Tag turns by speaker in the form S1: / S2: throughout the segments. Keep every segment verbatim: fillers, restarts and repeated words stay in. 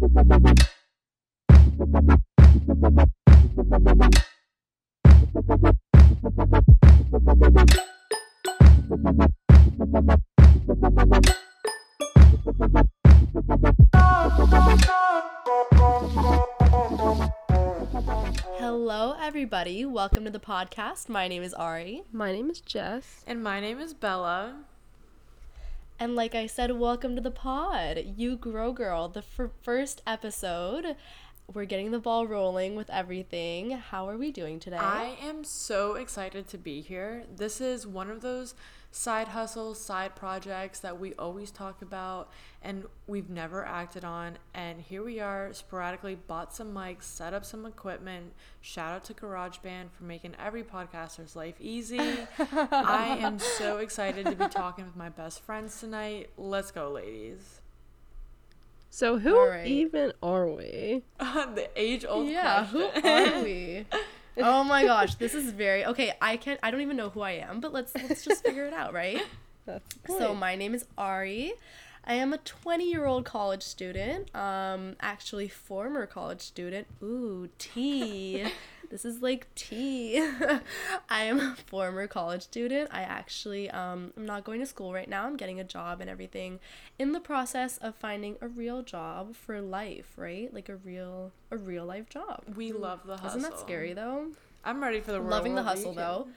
S1: Hello, everybody. Welcome to the podcast. My name is Ari.
S2: My name is Jess.
S3: And my name is Bella.
S1: And like I said, welcome to the pod. You Grow Girl, the f- first episode. We're getting the ball rolling with everything. How are we doing today?
S3: I am so excited to be here. This is one of those side hustles, side projects that we always talk about and we've never acted on. And here we are, sporadically bought some mics, set up some equipment. Shout out to GarageBand for making every podcaster's life easy. I am so excited to be talking with my best friends tonight. Let's go, ladies.
S2: So who
S1: right.
S2: even are we?
S3: The age-old
S1: yeah,
S3: question.
S1: who are we? Oh my gosh, this is very okay. I can't. I don't even know who I am, but let's let's just figure it out, right?
S2: That's
S1: So my name is Ari. I am a twenty-year-old college student. Um, actually, former college student. Ooh, tea. This is like tea. I am a former college student. I actually, um, I'm not going to school right now. I'm getting a job and everything. In the process of finding a real job for life, right? Like a real, a real life job.
S3: We love the hustle.
S1: Isn't that scary though?
S3: I'm ready for the world.
S1: Loving the hustle though.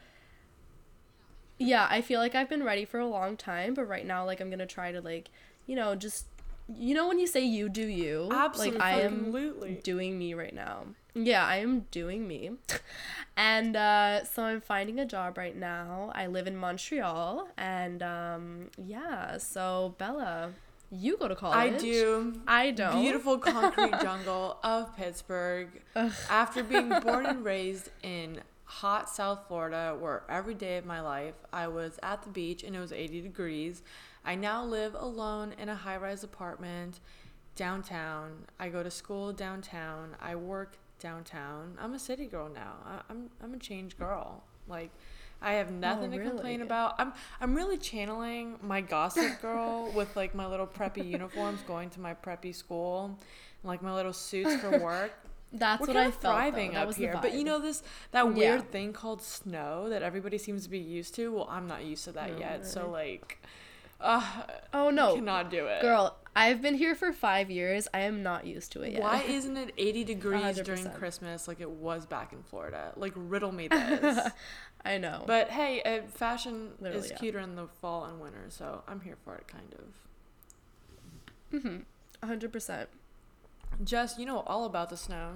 S1: Yeah, I feel like I've been ready for a long time, but right now, like, I'm gonna try to, like, you know, just, you know, when you say you do you,
S3: Absolutely.
S1: like, I am doing me right now. Yeah, I am doing me. And uh, so I'm finding a job right now. I live in Montreal, and um, yeah, so Bella, you go to college.
S3: I do.
S1: I don't.
S3: Beautiful concrete jungle of Pittsburgh.
S1: Ugh.
S3: After being born and raised in hot South Florida, where every day of my life I was at the beach and it was eighty degrees, I now live alone in a high-rise apartment downtown. I go to school downtown. I work downtown. I'm a city girl now. I, I'm I'm a changed girl. Like, I have nothing
S1: Oh,
S3: to
S1: really?
S3: complain about. I'm I'm really channeling my gossip girl with like my little preppy uniforms, going to my preppy school, and, like my little suits for work.
S1: That's
S3: We're
S1: what
S3: kind
S1: I
S3: of
S1: felt,
S3: thriving
S1: though. That
S3: up
S1: was the
S3: here, but you
S1: vibe.
S3: know this that weird
S1: Yeah.
S3: thing called snow that everybody seems to be used to. Well, I'm not used to that
S1: No,
S3: yet, so
S1: really.
S3: like, uh,
S1: Oh, no.
S3: cannot do it.
S1: Girl, I've been here for five years. I am not used to it yet.
S3: Why isn't it eighty degrees
S1: one hundred
S3: during
S1: percent.
S3: Christmas like it was back in Florida? Like, riddle me this.
S1: I know.
S3: But hey, uh, fashion
S1: Literally,
S3: is
S1: yeah.
S3: cuter in the fall and winter, so I'm here for it, kind of.
S1: Mm-hmm. one hundred percent.
S3: Jess, you know all about the snow.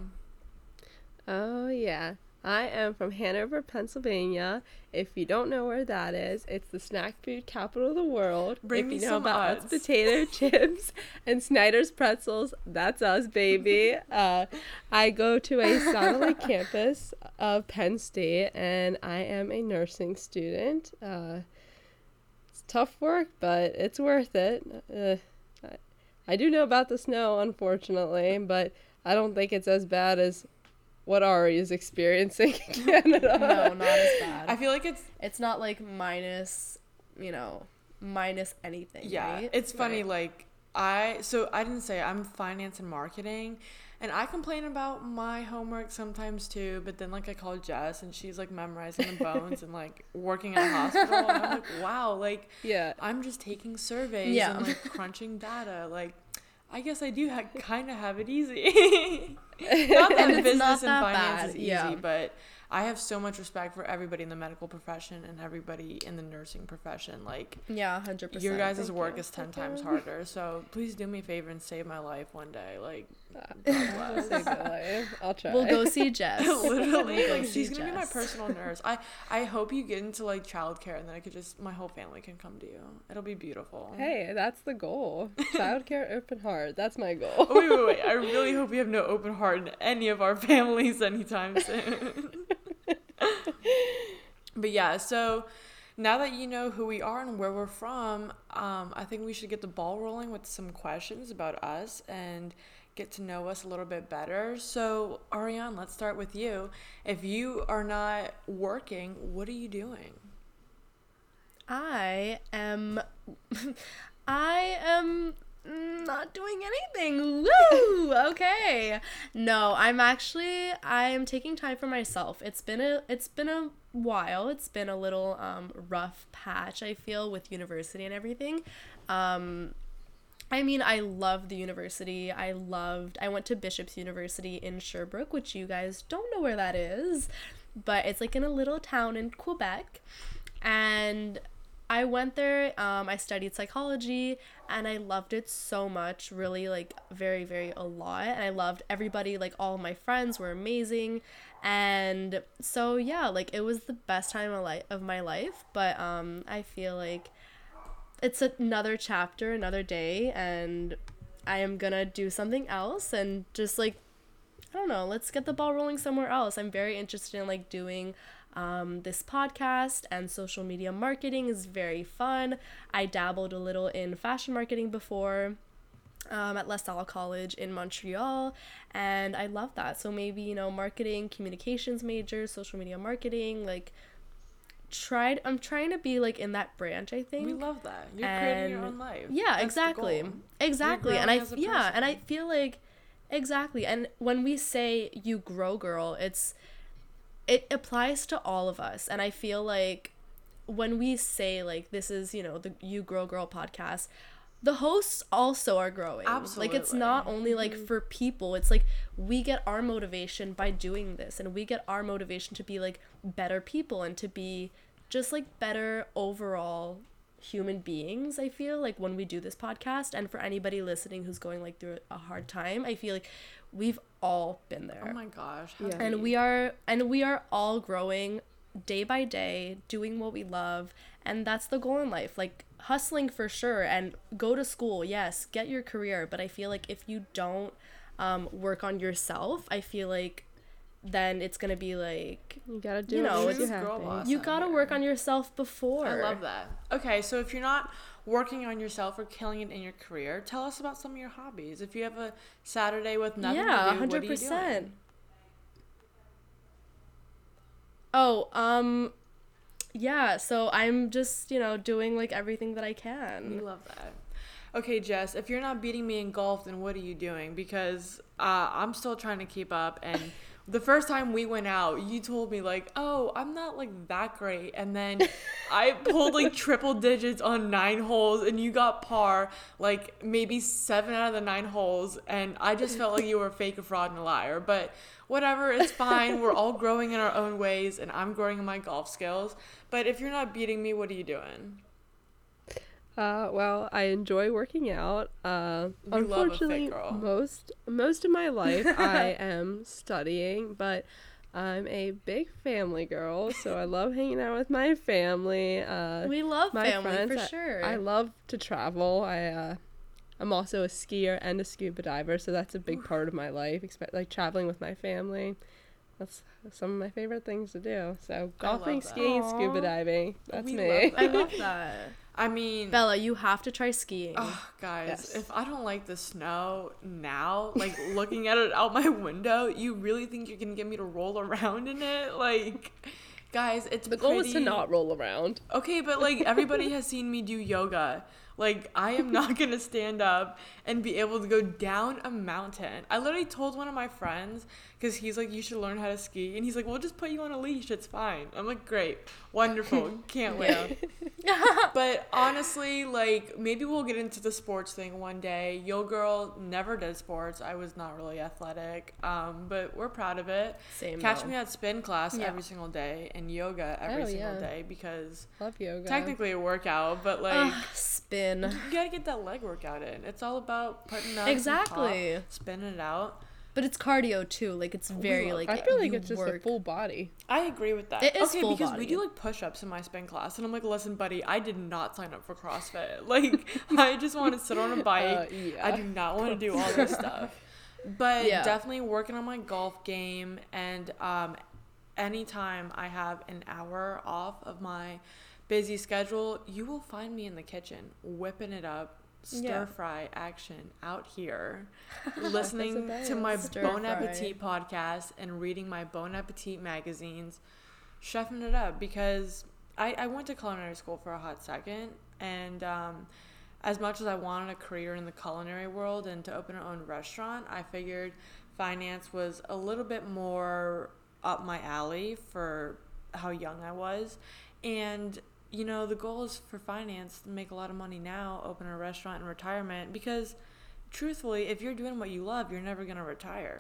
S2: Oh, yeah. I am from Hanover, Pennsylvania. If you don't know where that is, it's the snack food capital of the world.
S3: Bring
S2: if
S3: me
S2: you know
S3: some
S2: about
S3: Utz.
S2: Utz potato chips and Snyder's pretzels, that's us, baby. Uh, I go to a satellite campus of Penn State, and I am a nursing student. Uh, it's tough work, but it's worth it. Uh, I, I do know about the snow, unfortunately, but I don't think it's as bad as what Ari is experiencing in Canada.
S1: No, not as bad.
S3: I feel like it's
S1: It's not like minus, you know, minus anything.
S3: yeah.
S1: Right?
S3: It's funny.
S1: Right.
S3: Like I so I didn't say I'm finance and marketing, and I complain about my homework sometimes too. But then like I call Jess and she's like memorizing the bones and like working at a hospital, and I'm like, wow, like
S2: Yeah.
S3: I'm just taking surveys
S1: Yeah.
S3: and like crunching data. Like, I guess I do ha- kind of have it easy. Not that
S1: And it's
S3: business
S1: not
S3: and
S1: that
S3: finance
S1: bad,
S3: is easy,
S1: yeah.
S3: but I have so much respect for everybody in the medical profession and everybody in the nursing profession. Like,
S1: Yeah, one hundred percent.
S3: your guys'
S1: Thank
S3: work
S1: you.
S3: is ten
S2: Thank
S3: times
S2: you.
S3: harder. So please do me a favor and save my life one day. Like, God
S2: Save
S3: bless.
S2: my life. I'll try.
S1: We'll go see Jess.
S3: Literally,
S1: We'll go
S3: like,
S1: see
S3: she's gonna be my
S1: Jess.
S3: personal nurse. I I hope you get into like childcare, and then I could just my whole family can come to you. It'll be beautiful.
S2: Hey, that's the goal. Childcare, open heart. That's my goal.
S3: Oh, wait, wait, wait! I really hope we have no open heart in any of our families anytime soon. But yeah, so now that you know who we are and where we're from, um, I think we should get the ball rolling with some questions about us and get to know us a little bit better. So, Ariane, let's start with you. If you are not working, what are you doing?
S1: I am I am mm, not doing anything. Woo! Okay. No, I'm actually I'm taking time for myself. It's been a it's been a while. It's been a little um rough patch, I feel, with university and everything. Um I mean, I love the university. I loved, I went to Bishop's University in Sherbrooke, which you guys don't know where that is, but it's like in a little town in Quebec. And I went there, um, I studied psychology, and I loved it so much, really, like, very, very a lot. And I loved everybody, like, all of my friends were amazing. And so, yeah, like, it was the best time of, li- of my life, but um, I feel like it's another chapter, another day, and I am gonna do something else and just like, I don't know, let's get the ball rolling somewhere else. I'm very interested in like doing um, this podcast, and social media marketing is very fun. I dabbled a little in fashion marketing before um, at La Salle College in Montreal, and I love that. So maybe, you know, marketing, communications major, social media marketing, like tried I'm trying to be like in that branch, I think.
S3: We love that. You're
S1: and
S3: creating your own life.
S1: Yeah,
S3: That's
S1: exactly.
S3: the goal.
S1: Exactly.
S3: You're
S1: And I
S3: growing as a
S1: yeah,
S3: person.
S1: and I feel like exactly. And when we say you grow girl, it's it applies to all of us. And I feel like when we say like this is, you know, the You Grow Girl podcast, the hosts also are growing.
S3: Absolutely.
S1: Like it's not only like for people, it's like we get our motivation by doing this, and we get our motivation to be like better people and to be just like better overall human beings. I feel like when we do this podcast, and for anybody listening who's going like through a hard time, I feel like we've all been there.
S3: Oh my gosh. how
S2: Yeah.
S1: And
S3: deep.
S1: we are and we are all growing day by day, doing what we love, and that's the goal in life. Like hustling for sure, and go to school, yes, get your career, but I feel like if you don't um work on yourself, I feel like then it's gonna be like
S2: You gotta do
S1: You
S2: what
S1: know,
S2: makes you
S3: it's- girl
S2: happy.
S3: boss.
S1: you
S3: out
S1: gotta
S3: here.
S1: work on yourself before.
S3: I love that. Okay, so if you're not working on yourself or killing it in your career, tell us about some of your hobbies. If you have a Saturday with nothing
S1: Yeah,
S3: to do,
S1: one
S3: what
S1: hundred
S3: are you
S1: percent.
S3: doing?
S1: Oh, um yeah, so I'm just, you know, doing like everything that I
S3: We
S1: can.
S3: love that. Okay, Jess, if you're not beating me in golf, then what are you doing? Because uh, I'm still trying to keep up. And the first time we went out, you told me, like, oh, I'm not, like, that great. And then I pulled, like, triple digits on nine holes, and you got par, like, maybe seven out of the nine holes. And I just felt like you were a fake, a fraud, and a liar. But whatever, it's fine. We're all growing in our own ways, and I'm growing in my golf skills. But if you're not beating me, what are you doing?
S2: Uh, well, I enjoy working out. Uh,
S3: You love a fit
S2: unfortunately,
S3: girl.
S2: most most of my life I am studying, but I'm a big family girl, so I love hanging out with my family. Uh,
S1: We love
S2: my
S1: family
S2: friends,
S1: for
S2: I-
S1: sure.
S2: I love to travel. I uh, I'm also a skier and a scuba diver, so that's a big part of my life. Expect like traveling with my family. That's some of my favorite things to do. So golfing,
S3: that.
S2: skiing, scuba
S1: Aw.
S2: diving. That's
S3: We
S2: me.
S3: love
S1: I
S3: that.
S1: love that.
S3: I mean,
S1: Bella, you have to try skiing.
S3: oh, guys,
S2: Yes.
S3: if I don't like the snow now, like looking at it out my window, you really think you can get me to roll around in it? Like, guys, it's
S2: The goal is to
S3: pretty-
S2: not roll around.
S3: Okay, but like everybody has seen me do yoga. Like, I am not gonna stand up and be able to go down a mountain. I literally told one of my friends, because he's like, you should learn how to ski. And he's like, we'll just put you on a leash. It's fine. I'm like, great. Wonderful. Can't wait. But honestly, like, maybe we'll get into the sports thing one day. Yo Girl never did sports. I was not really athletic. Um, but we're proud of it.
S1: Same.
S3: Catch
S1: though.
S3: me at spin class
S1: Yeah.
S3: every single day and yoga every
S2: Oh,
S3: single
S2: yeah.
S3: day because
S2: Love yoga.
S3: technically a workout, but like
S1: Ugh, spin.
S3: you gotta get that leg workout in. It's all about putting up
S1: Exactly.
S3: pop, spinning it out.
S1: But it's cardio too. Like it's very
S3: love-
S1: like
S2: I feel like
S1: you
S2: it's just
S1: work.
S2: a full body.
S3: I agree with that.
S1: It is
S3: okay,
S1: full
S3: because
S1: body.
S3: we do like push-ups in my spin class, and I'm like, listen, buddy, I did not sign up for CrossFit. Like, I just want to sit on a bike.
S2: Uh, yeah.
S3: I do not want to do all this stuff. But
S1: Yeah.
S3: definitely working on my golf game, and um, anytime I have an hour off of my busy schedule, you will find me in the kitchen whipping it up. Stir
S1: Yeah.
S3: fry action out here, listening to my
S1: Stir
S3: Bon
S1: fry.
S3: Appetit podcast and reading my Bon Appetit magazines, chefing it up because I, I went to culinary school for a hot second, and um, as much as I wanted a career in the culinary world and to open our own restaurant, I figured finance was a little bit more up my alley for how young I was. And, you know, the goal is for finance to make a lot of money now, open a restaurant in retirement, because truthfully, if you're doing what you love, you're never going to retire.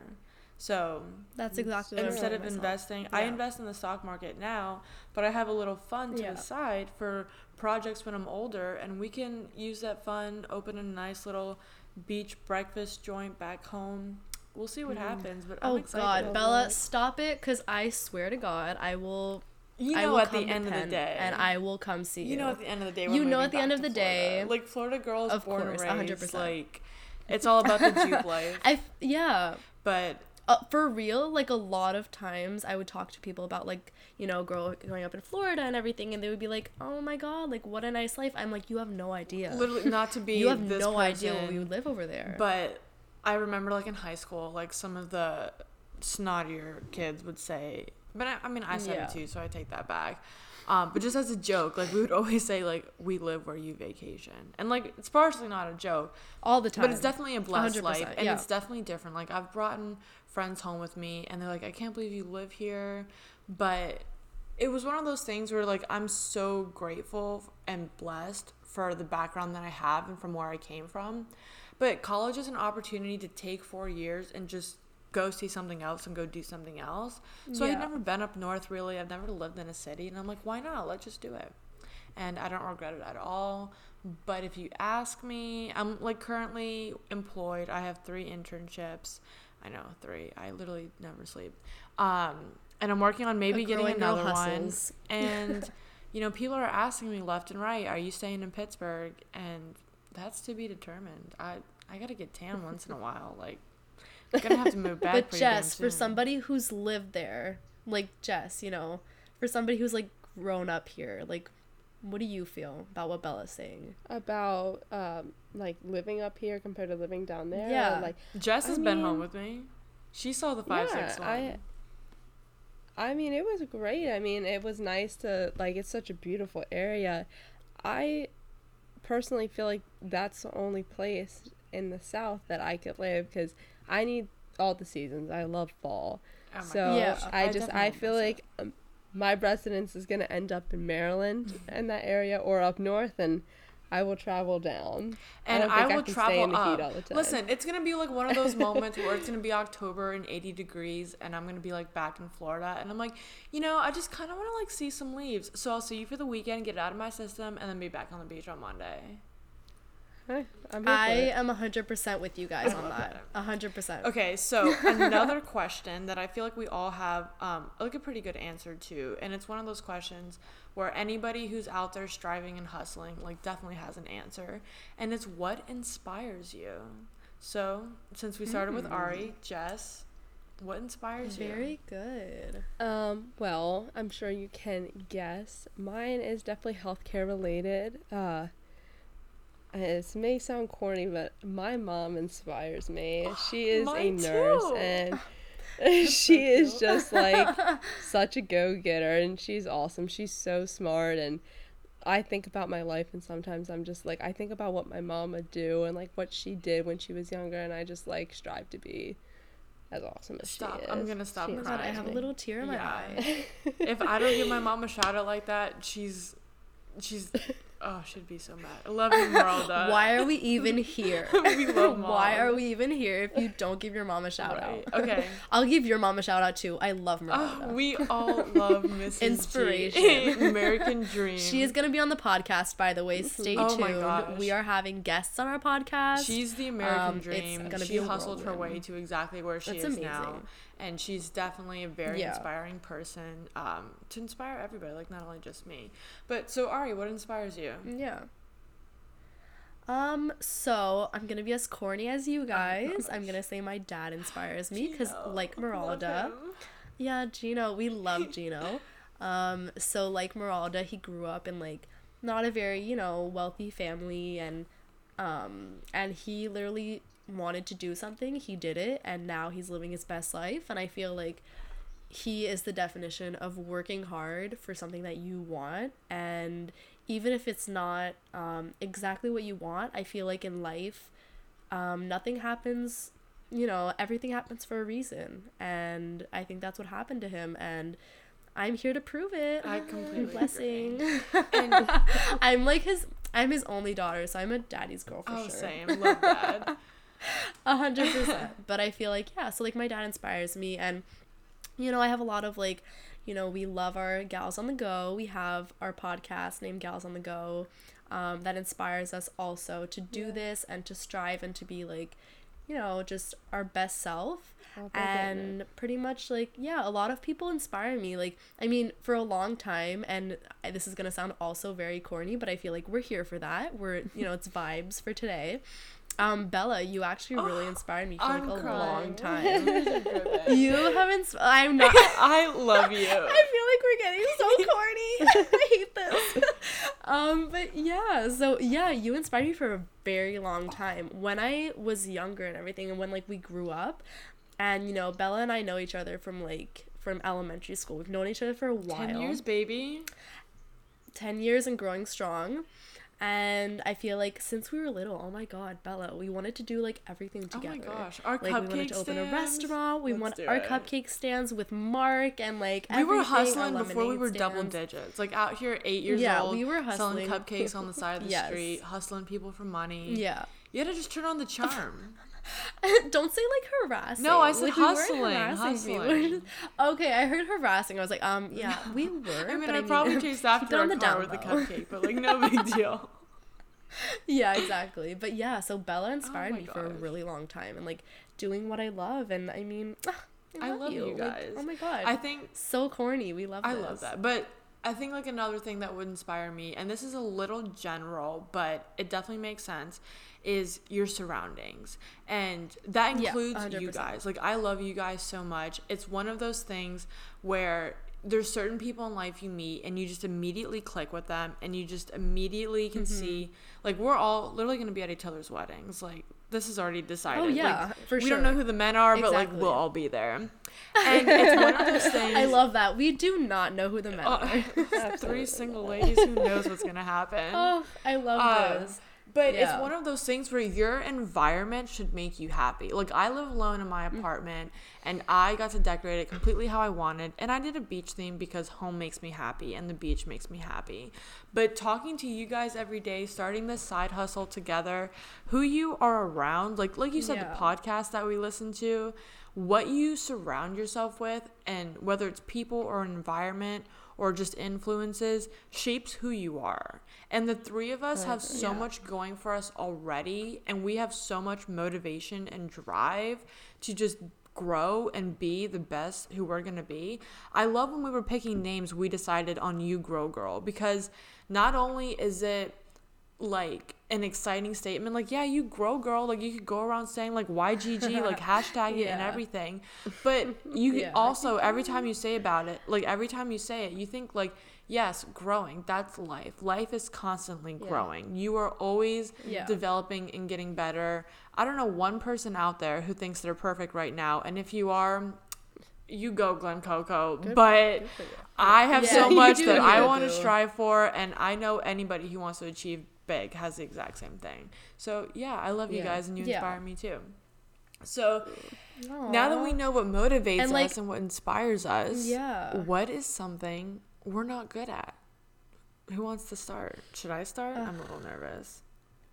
S3: So
S1: that's exactly what
S3: instead
S1: I'm
S3: of
S1: myself.
S3: investing,
S1: yeah.
S3: I invest in the stock market now, but I have a little fund to
S1: yeah.
S3: the side for projects when I'm older, and we can use that fund, open a nice little beach breakfast joint back home. We'll see what mm. happens, but I'm
S1: oh
S3: excited.
S1: God, Bella, stop it, because I swear to God, I will.
S3: You know,
S1: I will
S3: at
S1: come
S3: the end of the day,
S1: and I will come see you.
S3: You know, at the end of the day,
S1: we're you know, at the end of the
S3: Florida.
S1: day,
S3: like Florida girls,
S1: of
S3: born
S1: course,
S3: and raised,
S1: one hundred percent.
S3: Like it's all about the juke life.
S1: I yeah,
S3: but.
S1: Uh, for real, like a lot of times I would talk to people about like, you know, girl growing up in Florida and everything, and they would be like, oh my God, like what a nice life. I'm like, you have no idea.
S3: Literally, not to be
S1: you have
S3: this
S1: no
S3: person,
S1: idea what we would live over there.
S3: But I remember like in high school, like some of the snottier kids would say, but I, I mean, I said
S1: yeah.
S3: it too, so I take that back. Um, but just as a joke, like we would always say like, we live where you vacation. And like, it's partially not a joke.
S1: All the time.
S3: But it's definitely a blessed life. And
S1: yeah.
S3: it's definitely different. Like I've brought in friends home with me and they're like, I can't believe you live here. But it was one of those things where like, I'm so grateful and blessed for the background that I have and from where I came from. But college is an opportunity to take four years and just go see something else and go do something else. So
S1: yeah.
S3: I've never been up north really. I've never lived in a city, and I'm like, why not? Let's just do it. And I don't regret it at all. But if you ask me, I'm like currently employed. I have three internships. I know, three. I literally never sleep. Um, and I'm working on maybe getting another one. And you know, people are asking me left and right, are you staying in Pittsburgh? And that's to be determined. I I gotta get tan once in a while. Like, I'm gonna have to move back.
S1: But
S3: pretty
S1: Jess,
S3: damn
S1: for
S3: soon.
S1: somebody who's lived there, like Jess, you know, for somebody who's like grown up here, like, what do you feel about what Bella's saying?
S2: About um like living up here compared to living down there?
S1: Yeah.
S2: Or, like
S3: Jess has
S2: I
S3: been
S2: mean,
S3: home with me. She saw the five
S2: yeah,
S3: six one.
S2: I I mean, it was great. I mean, it was nice to like. It's such a beautiful area. I personally feel like that's the only place in the South that I could live because I need all the seasons. I love fall.
S3: Oh my
S2: So
S1: Yeah.
S2: I
S3: I
S2: just
S3: definitely
S2: I feel
S3: miss
S2: like um, my residence is gonna end up in Maryland in that area or up north, and I will travel down.
S3: And
S2: I, don't
S3: I,
S2: think I,
S3: will
S2: can
S3: travel
S2: stay in the
S3: up.
S2: heat all the time.
S3: Listen, it's gonna be like one of those moments where it's gonna be October and eighty degrees, and I'm gonna be like back in Florida, and I'm like, you know, I just kind of want to like see some leaves. So I'll see you for the weekend, get it out of my system, and then be back on the beach on Monday.
S2: Hey, I'm here
S1: I
S2: for it.
S1: am one hundred percent with you guys on that. one hundred percent.
S3: Okay, so another question that I feel like we all have um, like a pretty good answer to, and it's one of those questions where anybody who's out there striving and hustling like definitely has an answer, and it's what inspires you. So since we started with Ari, Jess, what inspires you?
S1: Very good.
S2: Um, well, I'm sure you can guess. Mine is definitely healthcare related. Uh, it may sound corny, but my mom inspires me. She is a
S3: Mine
S2: nurse,
S3: too.
S2: and she is just like such a go-getter, and she's awesome. She's so smart, and I think about my life, and sometimes I'm just like, I think about what my mom would do and like what she did when she was younger, and I just like strive to be as awesome as
S3: Stop.
S2: she is.
S3: I'm gonna stop
S2: She
S3: crying.
S1: God, I have a
S2: me.
S1: little tear in my
S3: Yeah.
S1: eye.
S3: If I don't give my mom a shout out like that, she's she's oh she'd be so mad. I love you, Meralda.
S1: Why are we even here?
S3: We love mom.
S1: Why are we even here if you don't give your mom a shout
S3: Right.
S1: out?
S3: Okay.
S1: I'll give your mom a shout out too. I love
S3: Oh,
S1: Miranda.
S3: we all love Missus G.
S1: Inspiration.
S3: American Dream.
S1: She is going to be on the podcast, by the way. Stay
S3: Oh
S1: tuned.
S3: my gosh.
S1: We are having guests on our podcast.
S3: She's the American
S1: Um, it's
S3: dream.
S1: gonna
S3: She
S1: be a
S3: hustled her
S1: whirlwind.
S3: way to exactly where she
S1: That's
S3: is
S1: amazing.
S3: now. And she's definitely a very
S1: Yeah.
S3: inspiring person um, to inspire everybody, like not only just me. But so, Ari, what inspires you?
S1: Yeah. Um, so I'm gonna be as corny as you guys. I'm gonna say my dad inspires me because,
S3: Gino.
S1: like
S3: Love
S1: Meralda,
S3: him.
S1: yeah, Gino, we love Gino. Um, so like Meralda, he grew up in like not a very, you know, wealthy family, and um, and he literally wanted to do something. He did it, and now he's living his best life. And I feel like he is the definition of working hard for something that you want, and even if it's not um, exactly what you want, I feel like in life, um, nothing happens, you know, everything happens for a reason. And I think that's what happened to him. And I'm here to prove it.
S3: I completely
S1: Blessing.
S3: And
S1: I'm like his, I'm his only daughter, so I'm a daddy's girl for
S3: oh,
S1: sure.
S3: same. Love dad.
S1: A hundred percent. But I feel like, yeah, so like my dad inspires me, and you know, I have a lot of like, you know, we love our Gals on the Go. We have our podcast named Gals on the Go, um, that inspires us also to do
S3: Yeah.
S1: this and to strive and to be like, you know, just our best self.
S2: Oh, thank
S1: And
S2: goodness.
S1: pretty much like, yeah, a lot of people inspire me. Like, I mean, for a long time, and I, this is gonna sound also very corny, but I feel like we're here for that. We're, you know, it's vibes for today. Um, Bella, you actually really inspired me for like
S3: I'm
S1: a
S3: crying.
S1: long time.
S3: I
S1: You have ins- I'm not.
S3: love you.
S1: I feel like we're getting so corny. I hate this. Um, but yeah, so yeah, you inspired me for a very long time. When I was younger and everything, and when like we grew up, and you know, Bella and I know each other from like from elementary school. We've known each other for a while.
S3: Ten years, baby.
S1: ten years and growing strong. And I feel like since we were little, oh my god, Bella, we wanted to do like everything together.
S3: Oh my gosh, our
S1: Like
S3: cupcake
S1: we wanted to open a
S3: stands.
S1: restaurant. We
S3: Let's
S1: want
S3: do
S1: our
S3: it.
S1: cupcake stands with Mark and like
S3: We were
S1: everything, our
S3: hustling before we
S1: lemonade
S3: were double
S1: stands.
S3: digits. Like out here, eight years
S1: Yeah,
S3: old,
S1: we were
S3: selling
S1: hustling.
S3: cupcakes on the side of the
S1: Yes.
S3: street, hustling people for money.
S1: Yeah.
S3: You had to just turn on the charm.
S1: Don't say like harassing.
S3: No, I said
S1: Like, we weren't
S3: hustling,
S1: harassing people.
S3: hustling.
S1: Okay, I heard harassing. I was like, um, yeah, we were.
S3: I mean,
S1: but
S3: I probably chased
S1: keep
S3: after
S1: it on
S3: a
S1: the
S3: car
S1: down
S3: with a
S1: low.
S3: cupcake, but like no big deal.
S1: Yeah, exactly. But yeah, so Bella inspired
S3: Oh my
S1: me for a
S3: gosh.
S1: really long time, and like doing what I love, and I mean, I
S3: I
S1: love,
S3: love
S1: you,
S3: you
S1: Like,
S3: guys.
S1: oh my god,
S3: I think
S1: so corny. We love.
S3: I
S1: this.
S3: love that. But I think like another thing that would inspire me, and this is a little general, but it definitely makes sense, is your surroundings. And that
S1: Yeah,
S3: includes
S1: one hundred
S3: you
S1: percent.
S3: guys. Like I love you guys so much. It's one of those things where there's certain people in life you meet and you just immediately click with them and you just immediately can
S1: Mm-hmm.
S3: see, like we're all literally going to be at each other's weddings. Like this is already decided.
S1: Oh yeah,
S3: Like,
S1: for
S3: we
S1: sure.
S3: don't know who the men are, but like
S1: Exactly.
S3: we'll all be there. And it's one of those things.
S1: I love that. We do not know who the men
S3: Uh,
S1: are.
S3: three single ladies, who knows what's gonna happen.
S1: Oh, I love
S3: Um,
S1: this.
S3: But
S1: yeah.
S3: it's one of those things where your environment should make you happy. Like I live alone in
S1: Mm.
S3: my apartment and I got to decorate it completely how I wanted, and I did a beach theme because home makes me happy and the beach makes me happy. But talking to you guys every day, starting this side hustle together, who you are around, like like you said,
S1: Yeah.
S3: the podcast that we listen to, what you surround yourself with, and whether it's people or an environment or just influences, shapes who you are. And the three of us have so
S1: Yeah.
S3: much going for us already, and we have so much motivation and drive to just grow and be the best who we're going to be. I love when we were picking names, we decided on You Grow Girl, because not only is it like an exciting statement, like yeah, you grow girl, like you could go around saying like Y G G, like hashtag it and
S1: Yeah.
S3: everything, but you
S1: Yeah.
S3: also every time you say about it, like every time you say it, you think like, yes, growing, that's life. Life is constantly
S1: Yeah.
S3: growing. You are always
S1: Yeah.
S3: developing and getting better. I don't know one person out there who thinks they're perfect right now, and if you are, you go Glen Coco.
S2: Good-
S3: but
S2: good for you.
S3: I have
S1: Yeah,
S3: so
S1: you
S3: much
S1: do
S3: that
S1: you
S3: I
S1: do.
S3: want to strive for, and I know anybody who wants to achieve big has the exact same thing. So yeah, I love you
S2: Yeah.
S3: guys, and you
S1: Yeah.
S3: inspire me too. So
S1: Aw.
S3: now that we know what motivates
S1: And, like-
S3: us and what inspires us,
S1: Yeah.
S3: what is something we're not good at? Who wants to start? Should I start? I'm a little nervous.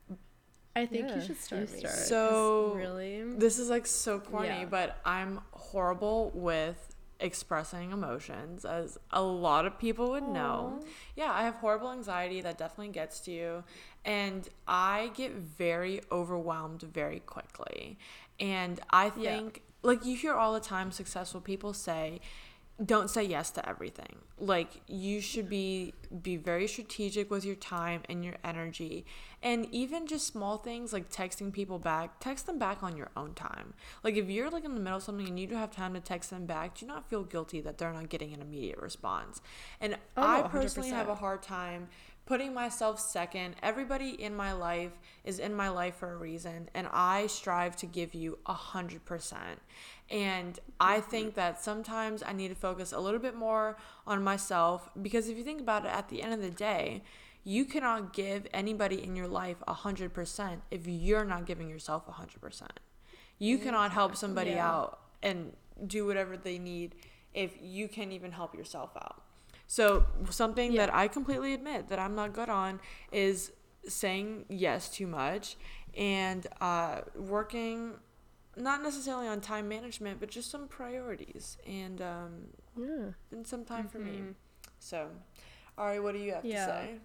S1: I think
S2: Yeah,
S1: you should start
S2: you
S1: me.
S2: start.
S1: 'cause
S3: So
S1: really,
S3: this is like so corny,
S1: Yeah.
S3: but I'm horrible with expressing emotions, as a lot of people would know. Yeah, I have horrible anxiety that definitely gets to you, and I get very overwhelmed very quickly. And I
S1: Yeah.
S3: think, like you hear all the time successful people say, don't say yes to everything. Like you should be be very strategic with your time and your energy. And even just small things like texting people back, text them back on your own time. Like if you're like in the middle of something and you don't have time to text them back, do not feel guilty that they're not getting an immediate response. And
S1: Oh,
S3: I
S1: no,
S3: personally have a
S1: one hundred percent.
S3: hard time putting myself second. Everybody in my life is in my life for a reason, and I strive to give you a hundred percent. And I think that sometimes I need to focus a little bit more on myself, because if you think about it, at the end of the day, you cannot give anybody in your life one hundred percent if you're not giving yourself one hundred percent. You cannot help somebody
S1: Yeah.
S3: out and do whatever they need if you can't even help yourself out. So something
S1: Yeah.
S3: that I completely admit that I'm not good on is saying yes too much and uh, working not necessarily on time management, but just some priorities and um,
S2: Yeah.
S3: and some time for me.
S1: Mhm.
S3: So, Ari, what do you have
S1: Yeah.
S3: to say?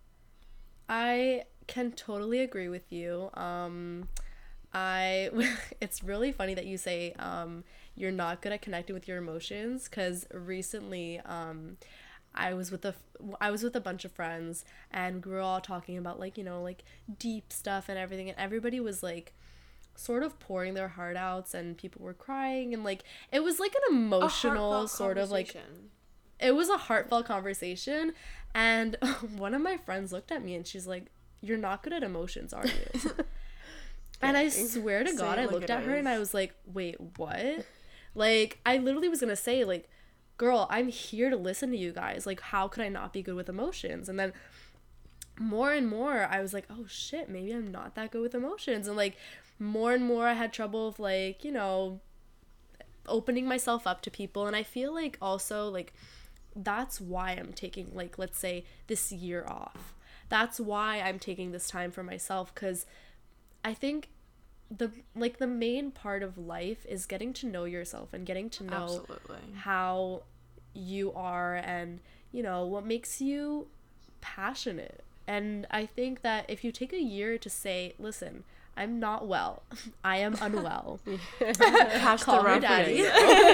S1: I can totally agree with you. Um, I it's really funny that you say um, you're not good at connecting with your emotions, because recently um, I was with a I was with a bunch of friends, and we were all talking about, like, you know, like deep stuff and everything, and everybody was like sort of pouring their heart outs, and people were crying, and like it was like an
S3: A
S1: emotional
S3: heartfelt
S1: sort of like
S3: conversation.
S1: it was a heartfelt conversation. And one of my friends looked at me and she's like, "You're not good at emotions, are you?" And I swear to
S3: Say
S1: God,
S3: it
S1: I
S3: like
S1: looked
S3: it
S1: at her and I
S3: is.
S1: was like, "Wait, what?" Like, I literally was gonna say, like, "Girl, I'm here to listen to you guys. Like, how could I not be good with emotions?" And then more and more I was like, "Oh shit, maybe I'm not that good with emotions." And like more and more I had trouble with, like, you know, opening myself up to people. And I feel like also, like, that's why I'm taking, like, let's say this year off. That's why I'm taking this time for myself, because I think the like the main part of life is getting to know yourself and getting to know
S3: Absolutely.
S1: how you are, and, you know, what makes you passionate. And I think that if you take a year to say, "Listen, I'm not well. I am unwell."
S3: Catch the
S1: Call her
S3: reference.
S1: daddy.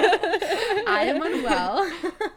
S1: I am unwell.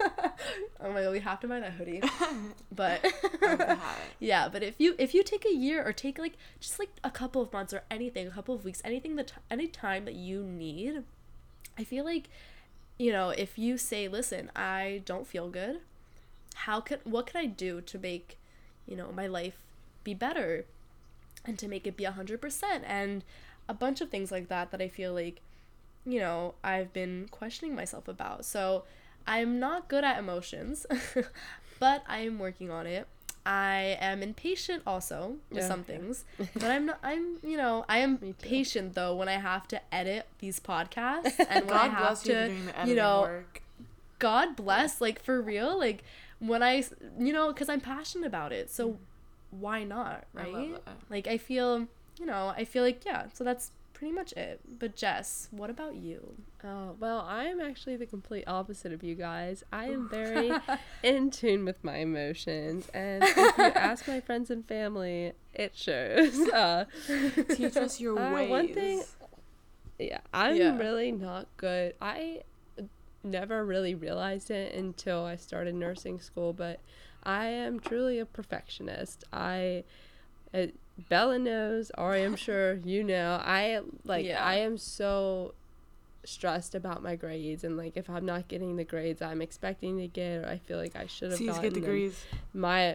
S1: Oh my God, we have to buy that hoodie. But yeah, but if you if you take a year, or take like just like a couple of months or anything, a couple of weeks, anything that any time that you need, I feel like, you know, if you say, "Listen, I don't feel good. How can what can I do to make, you know, my life be better, and to make it be one hundred percent?" And a bunch of things like that that I feel like, you know, I've been questioning myself about. So I'm not good at emotions, but I am working on it. I am impatient also with
S2: Yeah,
S1: some
S2: yeah.
S1: things, but I'm not, I'm, you know, I am
S2: Me too.
S1: patient though when I have to edit these podcasts, and when I
S3: God
S1: have
S3: bless you for
S1: to,
S3: doing the
S1: you
S3: editing
S1: know,
S3: work.
S1: God bless, like, for real, like, when I, you know, because I'm passionate about it, so why not,
S3: I
S1: right?
S3: love that.
S1: Like, I feel, you know, I feel like, yeah, so that's pretty much it. But Jess, what about you?
S2: Oh, well, I am actually the complete opposite of you guys. I am very in tune with my emotions, and if you ask my friends and family, it shows. Uh,
S3: Teach us your
S2: uh,
S3: ways.
S2: one thing, yeah, I'm
S1: Yeah.
S2: really not good. I never really realized it until I started nursing school, but I am truly a perfectionist. I, uh, Bella knows, or I am sure you know, I, like,
S1: Yeah.
S2: I am so stressed about my grades, and like if I'm not getting the grades I'm expecting to get, or I feel like I should have
S3: C's
S2: gotten
S3: get
S2: them,
S3: degrees.
S2: my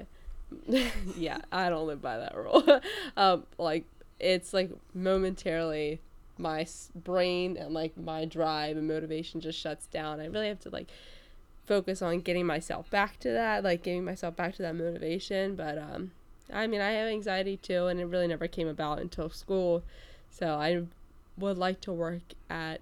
S2: yeah, I don't live by that rule. um like it's like momentarily my s- brain and like my drive and motivation just shuts down. I really have to like focus on getting myself back to that, like getting myself back to that motivation. But um I mean, I have anxiety too, and it really never came about until school. So I would like to work at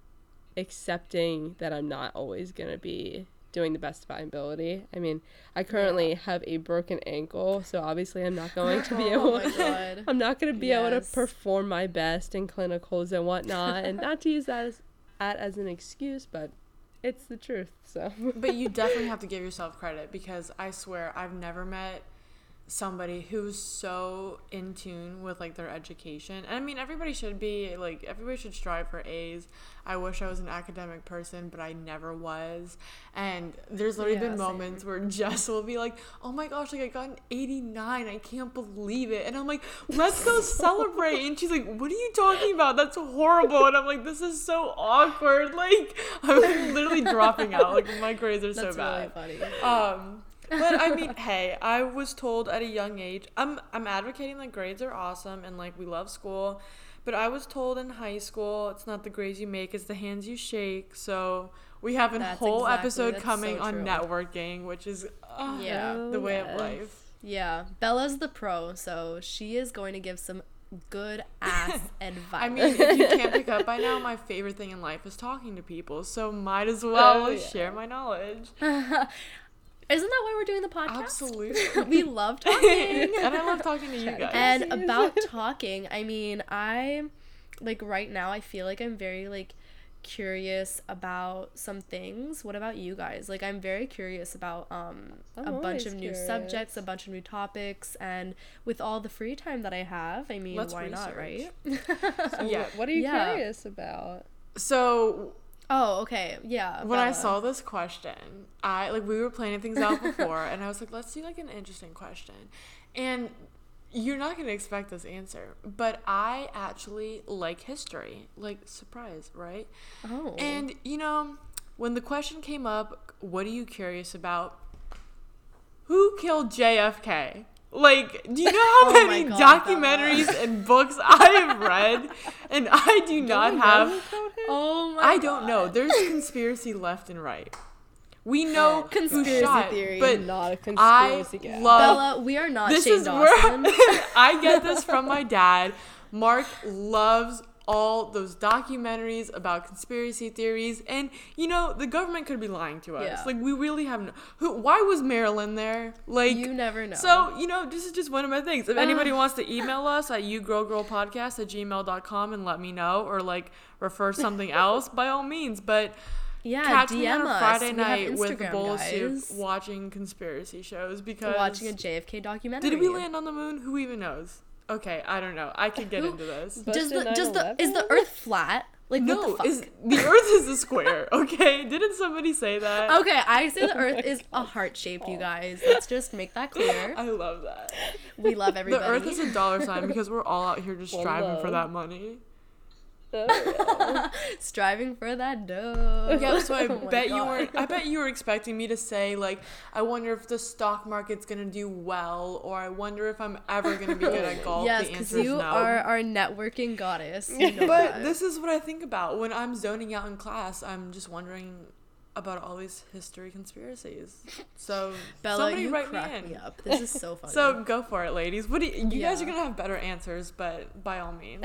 S2: accepting that I'm not always going to be doing the best of my ability. I mean, I currently have a broken ankle, so obviously I'm not going to be able
S1: Oh my God.
S2: I'm not going to be able to
S1: Yes.
S2: perform my best in clinicals and whatnot, and not to use that as, that as an excuse, but it's the truth. So
S3: But you definitely have to give yourself credit, because I swear I've never met somebody who's so in tune with like their education. And I mean, everybody should be, like, everybody should strive for A's. I wish I was an academic person, but I never was. And there's literally
S1: Yeah,
S3: been
S1: same.
S3: moments where Jess will be like, "Oh my gosh, like I got an eighty-nine, I can't believe it." And I'm like, "Let's go celebrate." And she's like, "What are you talking about? That's horrible." And I'm like, "This is so awkward." Like, I'm literally dropping out. Like, my grades are so
S1: That's
S3: bad.
S1: really funny.
S3: Um, but I mean, hey, I was told at a young age, I'm I'm advocating that grades are awesome and like we love school, but I was told in high school it's not the grades you make, it's the hands you shake. So we have a
S1: That's
S3: whole
S1: exactly-
S3: episode
S1: that's
S3: coming
S1: so
S3: on
S1: true.
S3: networking, which is uh,
S1: Yeah.
S3: the way
S2: yes.
S3: of life.
S1: Yeah, Bella's the pro, so she is going to give some good ass advice.
S3: I mean, if you can't pick up by now, my favorite thing in life is talking to people, so might as well
S2: Oh, yeah.
S3: share my knowledge.
S1: Isn't that why we're doing the podcast?
S3: Absolutely.
S1: We love talking.
S3: And I love talking to you guys.
S1: And about talking, I mean, I, like, right now, I feel like I'm very, like, curious about some things. What about you guys? Like, I'm very curious about um
S2: I'm
S1: a bunch
S2: always
S1: of new
S2: curious.
S1: subjects, a bunch of new topics, and with all the free time that I have, I mean,
S3: Let's
S1: why not, right?
S2: So
S3: Yeah.
S2: what, what are you
S1: Yeah.
S2: curious about?
S3: So
S1: Oh, okay. Yeah.
S3: when I
S1: Bella.
S3: saw this question, I like we were planning things out before, and I was like, let's do like an interesting question, and you're not gonna expect this answer, but I actually like history. Like, surprise, right?
S1: Oh.
S3: And you know, when the question came up, what are you curious about? Who killed J F K? Like, do you know how
S1: Oh my
S3: many
S1: God,
S3: documentaries and books I have read, and I do not have.
S1: Oh my
S3: I don't know. There's conspiracy left and right. We know who
S1: Conspiracy
S3: shot,
S1: theory.
S3: but
S2: Not a
S3: I
S2: conspiracy guy.
S3: love.
S1: Bella, we are not
S3: This
S1: Shane
S3: is
S1: Dawson.
S3: where I get this from my dad. Mark loves all those documentaries about conspiracy theories, and you know the government could be lying to us.
S1: Yeah.
S3: Like, we really have no. Who? Why was Marilyn there? Like,
S1: You never know.
S3: So, you know, this is just one of my things. If anybody wants to email us at yougirlgirlpodcast at gmail dot com and let me know, or like refer something else, by all means. But
S1: yeah,
S3: catch
S1: D
S3: me on
S1: M
S3: a
S1: us.
S3: Friday
S1: We have
S3: night with a
S1: Instagram,
S3: bowl of
S1: guys.
S3: soup watching conspiracy shows because
S1: Watching a J F K documentary.
S3: did we land on the moon? Who even knows? Okay, I don't know. I could get
S1: Who-
S3: into this.
S1: Does the
S2: Busted
S1: does the
S2: nine
S1: is the
S2: eleven?
S1: Earth flat? Like
S3: No,
S1: what the fuck?
S3: is the Earth is a square? Okay, didn't somebody say that?
S1: Okay, I say the Earth is a heart shape, you guys. Let's just make that clear.
S3: I love that.
S1: We love everybody.
S3: The Earth is a dollar sign because we're all out here just
S2: One
S3: striving for
S2: love.
S3: that money.
S2: Oh, yeah.
S1: Striving for that dough.
S3: Yeah, so I
S1: Oh my
S3: bet you
S1: God.
S3: weren't. I bet you were expecting me to say like, I wonder if the stock market's gonna do well, or I wonder if I'm ever gonna be good at golf.
S1: Yes,
S3: the
S1: because
S3: answer is
S1: you
S3: no.
S1: are our networking goddess. You know
S3: But
S1: that.
S3: this is what I think about when I'm zoning out in class. I'm just wondering about all these history conspiracies. So
S1: Bella,
S3: somebody
S1: you
S3: write
S1: crack
S3: me
S1: me,
S3: in.
S1: up. This is so funny.
S3: So go for it, ladies. What do you, you guys are
S1: Yeah.
S3: gonna have better answers, but by all means.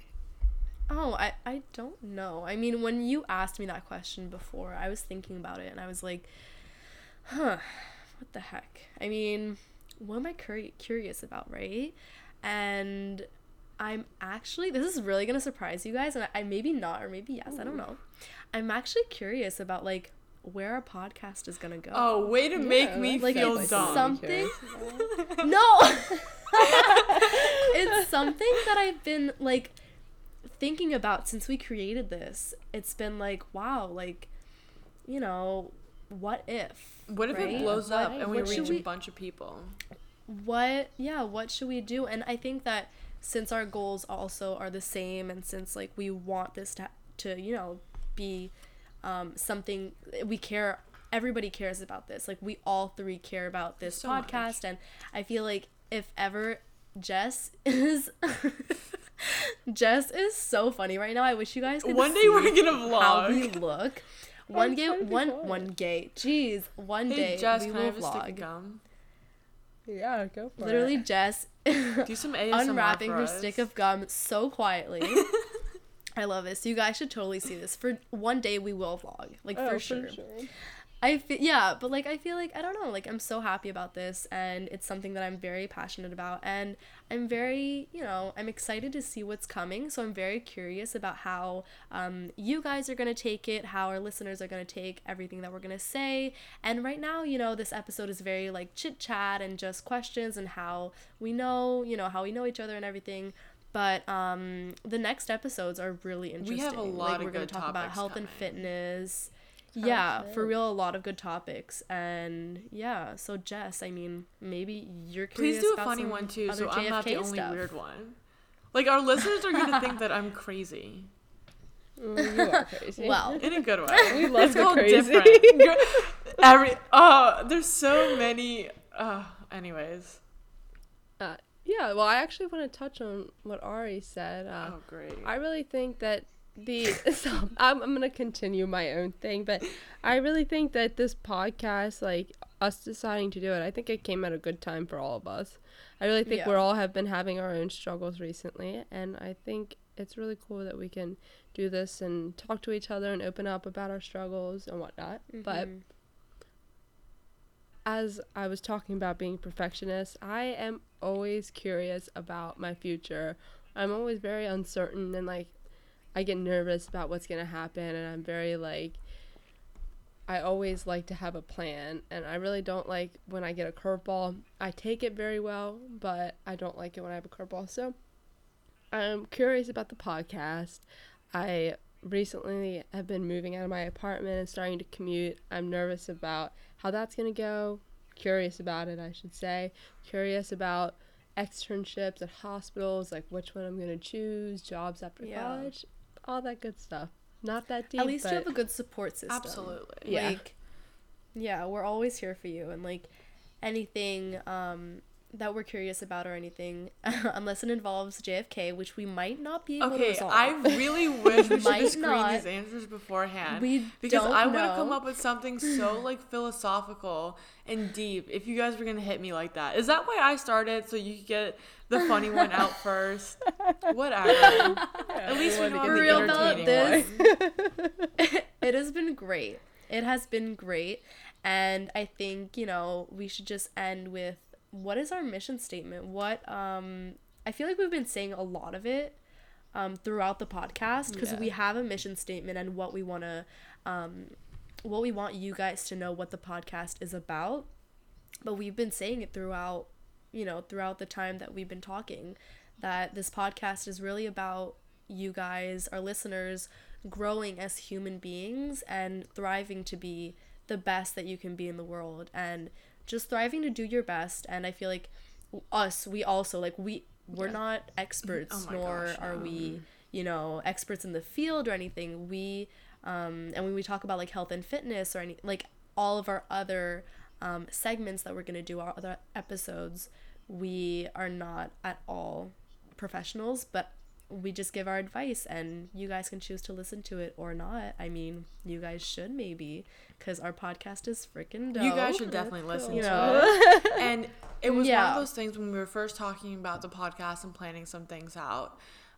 S1: Oh, I, I don't know. I mean, when you asked me that question before, I was thinking about it and I was like, huh, what the heck? I mean, what am I curi- curious about, right? And I'm actually, this is really going to surprise you guys, and I, I maybe not, or maybe yes, I don't know. I'm actually curious about, like, where our podcast is going to go.
S3: Oh, way to make
S2: Yeah,
S3: me
S2: that's
S1: Like,
S3: feel
S1: it's
S3: dumb.
S1: something- No! It's something that I've been, like, thinking about since we created this. It's been like, wow, like, you know, what if?
S3: What if
S1: right?
S3: it blows up
S1: What-
S3: and we
S1: what should
S3: reach
S1: we-
S3: a bunch of people?
S1: What, yeah, what should we do? And I think that since our goals also are the same, and since, like, we want this to, to you know, be um, something we care, everybody cares about this. Like, we all three care about this
S3: So
S1: podcast,
S3: much.
S1: and I feel like if ever Jess is... Jess is so funny right now. I wish you guys could
S3: One day
S1: see
S3: we're gonna
S1: how we
S3: vlog.
S1: look. One
S2: I'm
S1: day,
S2: trying to be
S1: one
S2: quiet.
S1: one gay. Jeez, one
S3: Hey,
S1: day
S3: Jess,
S1: we
S3: can I
S1: will
S3: have a stick of
S1: vlog.
S3: gum?
S2: Yeah, go for
S1: Literally,
S2: it.
S1: Jess
S3: Do some A S M R
S1: unwrapping
S3: for
S1: her
S3: us.
S1: stick of gum so quietly. I love this. You guys should totally see this. For one day, we will vlog, like
S2: Oh,
S1: for sure. I feel, yeah, but like I feel like I don't know, like I'm so happy about this, and it's something that I'm very passionate about, and I'm very, you know, I'm excited to see what's coming. So I'm very curious about how um, you guys are gonna take it, how our listeners are gonna take everything that we're gonna say. And right now, you know, this episode is very like chit chat and just questions and how we know, you know, how we know each other and everything. But um, the next episodes are really interesting.
S3: We have a lot
S1: like,
S3: of
S1: we're gonna
S3: good
S1: talk about
S3: topics
S1: health and
S3: coming.
S1: fitness. Yeah,
S2: shit.
S1: for real, a lot of good topics. And yeah, so Jess, I mean, maybe you're
S3: Please
S1: curious
S3: do a
S1: about
S3: funny
S1: some
S3: one too,
S1: other
S3: so I'm not the
S1: J F K
S3: only
S1: stuff.
S3: weird one. Like, our listeners are gonna think that I'm crazy
S2: Mm, you are crazy.
S1: Well,
S3: in a good way.
S2: We love
S3: It's
S2: the
S3: called
S2: crazy.
S3: different. Gr- Every oh, there's so many. Uh, anyways.
S2: Uh, yeah, well, I actually want to touch on what Ari said. Uh,
S3: Oh, great.
S2: I really think that the so I'm I'm gonna continue my own thing, but I really think that this podcast, like us deciding to do it, I think it came at a good time for all of us. I really think
S1: Yeah.
S2: we all have been having our own struggles recently, and I think it's really cool that we can do this and talk to each other and open up about our struggles and whatnot.
S1: Mm-hmm.
S2: But as I was talking about being a perfectionist, I am always curious about my future. I'm always very uncertain, and like I get nervous about what's going to happen, and I'm very like I always like to have a plan, and I really don't like when I get a curveball. I take it very well, but I don't like it when I have a curveball. So I'm curious about the podcast. I recently have been moving out of my apartment and starting to commute. I'm nervous about how that's going to go. Curious about it, I should say. Curious about externships at hospitals, like which one I'm going to choose, jobs after
S1: Yeah.
S2: college, all that good stuff. Not that deep,
S1: At least
S2: but
S1: you have a good support system.
S3: Absolutely.
S2: Yeah.
S1: Like, yeah, we're always here for you, and like anything um that we're curious about or anything, unless it involves J F K, which we might not be able to
S3: Okay,
S1: resolve.
S3: I really wish we should
S1: Might
S3: have screened
S1: not.
S3: these answers beforehand.
S1: We
S3: because
S1: don't
S3: I would have come
S1: know.
S3: up with something so like philosophical and deep if you guys were gonna hit me like that. Is that why I started, so you could get the funny one out first? Whatever. At least we know
S1: For
S3: the
S1: real about
S3: entertaining
S1: this,
S3: one.
S1: it has been great. It has been great, and I think, you know, we should just end with, what is our mission statement? What um I feel like we've been saying a lot of it um throughout the podcast, because
S2: Yeah.
S1: we have a mission statement and what we want to um what we want you guys to know what the podcast is about. But we've been saying it throughout, you know, throughout the time that we've been talking, that this podcast is really about you guys, our listeners, growing as human beings and thriving to be the best that you can be in the world, and just thriving to do your best. And I feel like us, we also, like, we we're
S2: Yeah.
S1: not experts,
S3: Oh my
S1: nor
S3: gosh,
S1: are
S3: no.
S1: we, you know, experts in the field or anything. We um and when we talk about like health and fitness or any, like all of our other um segments that we're going to do, our other episodes, we are not at all professionals, but we just give our advice, and you guys can choose to listen to it or not. I mean, you guys should, maybe, because our podcast is freaking dope.
S3: You guys should definitely listen
S1: You
S3: to
S1: know?
S3: it. And it was one
S1: Yeah.
S3: of those things when we were first talking about the podcast and planning some things out.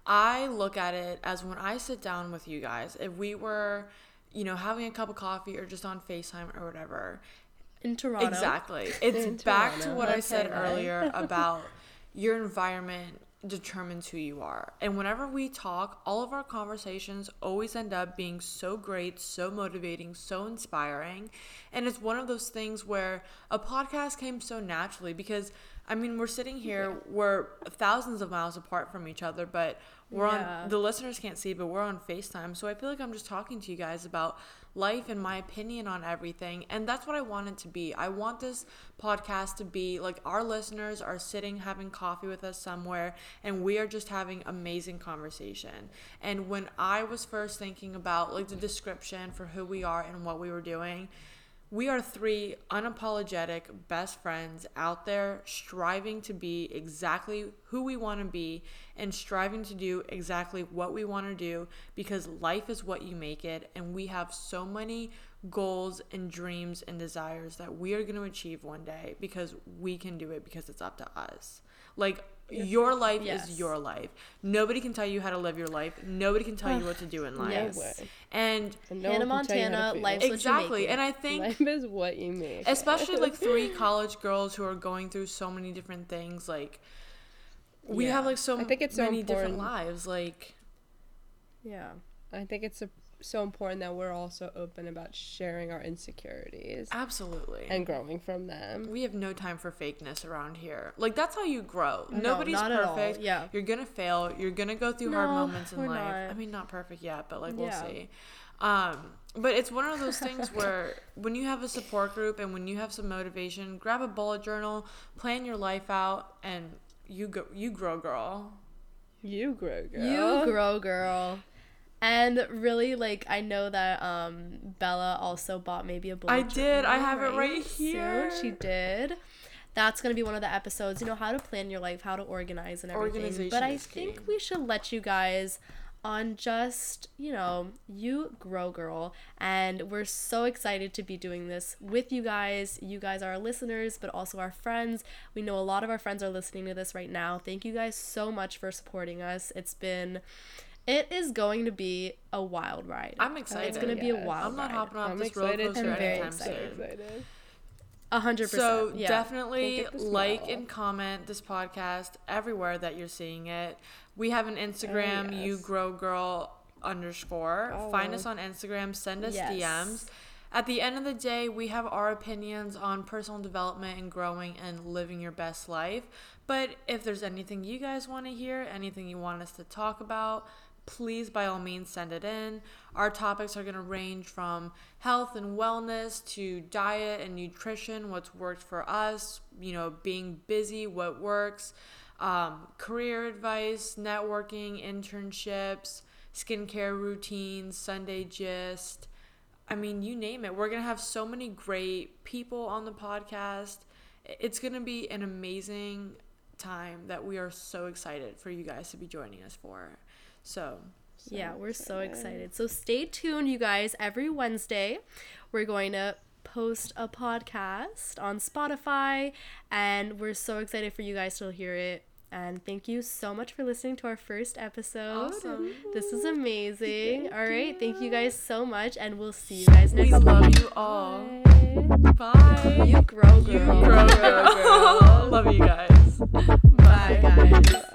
S3: I look at it as when I sit down with you guys, if we were, you know, having a cup of coffee or just on FaceTime or whatever.
S1: In Toronto.
S3: Exactly. It's
S2: In
S3: back to
S2: Toronto.
S3: what I
S1: Okay,
S3: said
S1: right.
S3: earlier about your environment determines who you are. And whenever we talk, all of our conversations always end up being so great, so motivating, so inspiring. And it's one of those things where a podcast came so naturally, because I mean, we're sitting here, we're thousands of miles apart from each other, but we're
S1: Yeah.
S3: on, the listeners can't see, but we're on FaceTime. So I feel like I'm just talking to you guys about life and my opinion on everything. And that's what I want it to be. I want this podcast to be like our listeners are sitting having coffee with us somewhere, and we are just having amazing conversation. And when I was first thinking about like the description for who we are and what we were doing, we are three unapologetic best friends out there striving to be exactly who we want to be and striving to do exactly what we want to do, because life is what you make it, and we have so many goals and dreams and desires that we are going to achieve one day, because we can do it, because it's up to us. Like, your life
S1: Yes.
S3: is your life. Nobody can tell you how to live your life. Nobody can tell you what to do in life.
S1: Yes.
S2: way.
S3: And
S2: And no
S1: Hannah
S2: one can tell you how to
S1: Montana,
S2: feel.
S1: life's what you
S3: exactly.
S1: make it.
S3: And I think
S2: Life is what you make.
S3: especially like three college girls who are going through so many different things, like we
S1: Yeah.
S3: have like so
S2: I think it's so
S3: many different
S2: important.
S3: lives, like
S1: Yeah.
S2: I think it's a, so important that we're also open about sharing our insecurities
S3: absolutely.
S2: and growing from them.
S3: we have no time for fakeness around here. Like, that's how you grow.
S1: No,
S3: Nobody's
S1: not at all.
S3: perfect.
S1: Yeah.
S3: You're gonna fail. You're gonna go through hard
S1: No,
S3: moments in
S1: we're
S3: life.
S1: not.
S3: I mean, not perfect yet, but like we'll
S1: Yeah.
S3: see. Um, but it's one of those things where when you have a support group and when you have some motivation, grab a bullet journal, plan your life out, and you go. You grow, girl.
S2: You grow, girl.
S1: You grow, girl. And really, like, I know that um Bella also bought maybe a bullet
S3: I did. I
S1: journal,
S3: have it right
S1: So
S3: here.
S1: she did. That's going to be one of the episodes, you know, how to plan your life, how to organize and everything.
S3: Organization
S1: But I
S3: is key.
S1: think we should let you guys on just, you know, you grow, girl. And we're so excited to be doing this with you guys. You guys are our listeners, but also our friends. We know a lot of our friends are listening to this right now. Thank you guys so much for supporting us. It's been, it is going to be a wild ride.
S3: I'm excited.
S1: It's going to
S2: Yes.
S1: be a wild
S3: I'm not
S1: ride.
S3: hopping off
S2: I'm
S3: this roller
S2: excited.
S3: coaster
S1: I'm very
S3: anytime
S1: excited.
S3: soon.
S2: excited.
S1: A hundred percent.
S3: So
S1: yeah.
S3: definitely
S2: Don't get the
S3: like
S2: smell.
S3: and comment this podcast everywhere that you're seeing it. We have an Instagram,
S2: Oh, yes.
S3: you grow girl underscore.
S2: Oh.
S3: Find us on Instagram, send us
S1: Yes.
S3: D Ms. At the end of the day, we have our opinions on personal development and growing and living your best life. But if there's anything you guys want to hear, anything you want us to talk about, please by all means send it in. Our topics are going to range from health and wellness to diet and nutrition, what's worked for us, you know, being busy, what works, um, career advice, networking, internships, skincare routines, Sunday gist. I mean, you name it. We're going to have so many great people on the podcast. It's going to be an amazing time that we are so excited for you guys to be joining us for. So,
S2: So
S1: yeah, we're so
S2: excited.
S1: excited. So stay tuned, you guys. Every Wednesday, we're going to post a podcast on Spotify, and we're so excited for you guys to hear it. And thank you so much for listening to our first episode.
S3: Awesome.
S1: This is amazing. All right, thank you guys so much, and we'll see you guys next
S3: we
S1: week.
S3: love you all.
S2: Bye.
S3: Bye.
S1: You grow,
S3: You
S1: girl.
S3: grow, girl. Love you guys.
S1: Bye, guys.